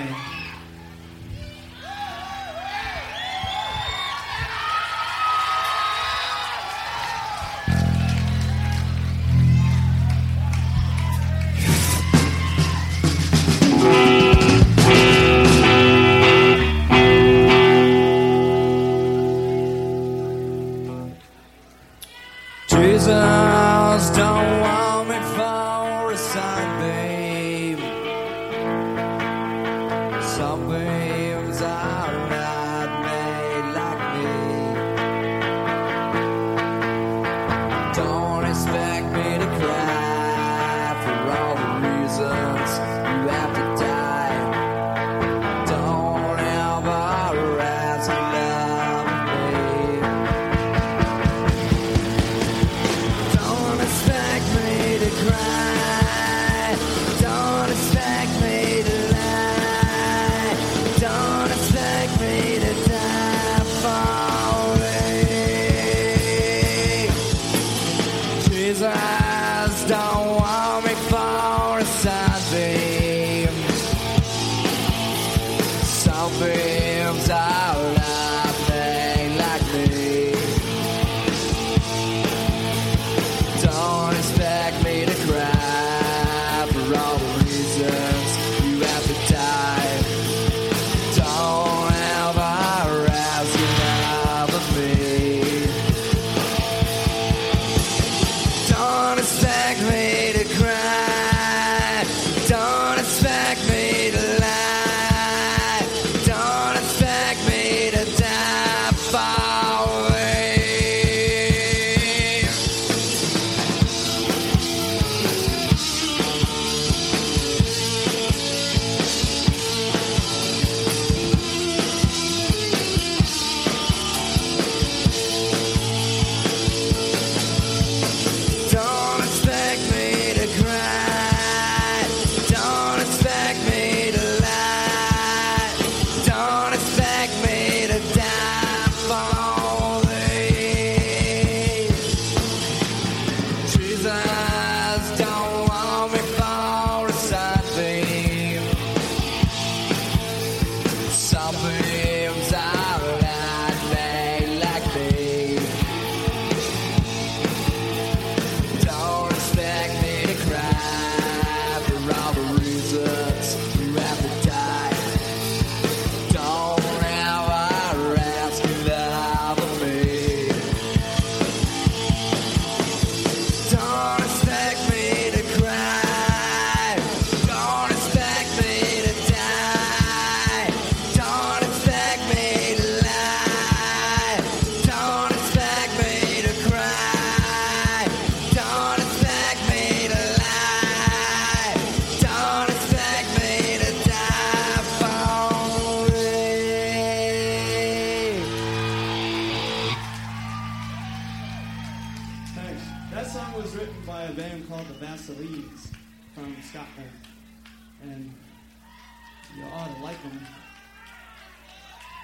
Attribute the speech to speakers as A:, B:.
A: tonight.
B: Jesus, don't want me for a sunbeam. Sunbeams are not made like me. Don't expect me to cry for all the reasons you have to die. Don't ever ask me love me. Don't expect me to cry. Don't expect me to lie. Don't expect me to die falling. Jesus, don't want me for a sunbeam. Sunbeams are nothing like me. Don't expect me to cry for all the reasons you have to die. Don't ever ask you love of me. Don't expect me to cry. Don't expect me to lie. Don't expect me to die falling. Don't expect me to cry. Don't expect me to lie. Don't expect me to die falling. Jesus, don't want me for a sunbeam. Sunbeams are not made like me. Don't expect me to cry for all the reasons you have to die. Don't ever ask me love of me. Don't expect me to cry. Don't expect me to die. Don't expect me to lie. Don't expect me to cry. Don't expect me to lie. Don't expect me to die falling.
A: Thanks. That song was written by a band called the Vaselines from Scotland. And you ought to like them.